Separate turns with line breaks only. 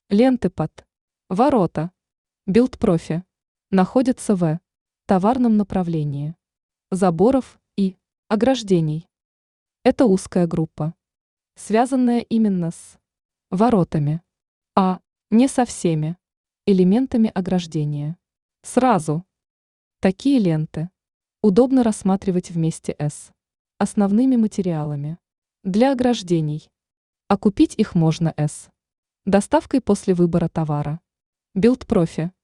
Ленты под ворота Билдпрофи находятся в товарном направлении заборов и ограждений. Это узкая группа, связанная именно с воротами, а не со всеми элементами ограждения. Сразу такие ленты удобно рассматривать вместе с основными материалами для ограждений, а купить их можно с доставкой после выбора товара. Билдпрофи